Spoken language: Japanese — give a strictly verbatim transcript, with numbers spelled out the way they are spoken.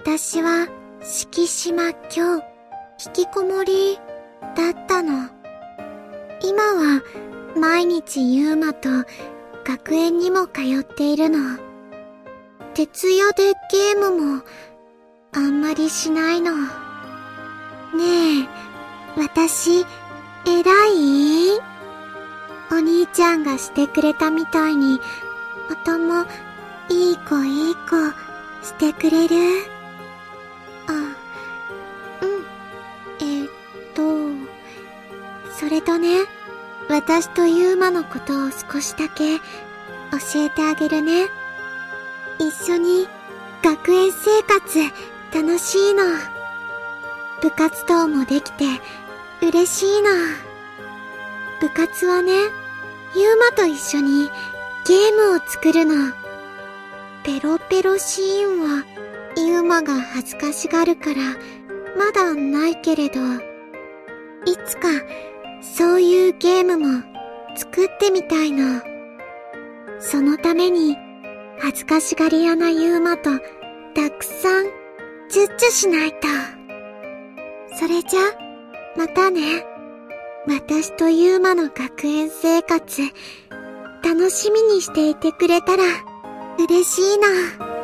私は敷島京引きこもりだったの。今は毎日ユウマと学園にも通っているの。徹夜でゲームもあんまりしないの。ねえ、私偉い？お兄ちゃんがしてくれたみたいにまたもいい子いい子してくれる？あ、うん。えー、っと、それとね、私とユウマのことを少しだけ教えてあげるね。一緒に学園生活楽しいの。部活動もできて嬉しいの。部活はね、ユウマと一緒にゲームを作るの。ペロペロシーンはユウマが恥ずかしがるからまだないけれど、いつかそういうゲームも作ってみたいの。そのために恥ずかしがり屋なユウマとたくさんチュッチュしないと。それじゃ、またね。私とユウマの学園生活楽しみにしていてくれたら嬉しいな。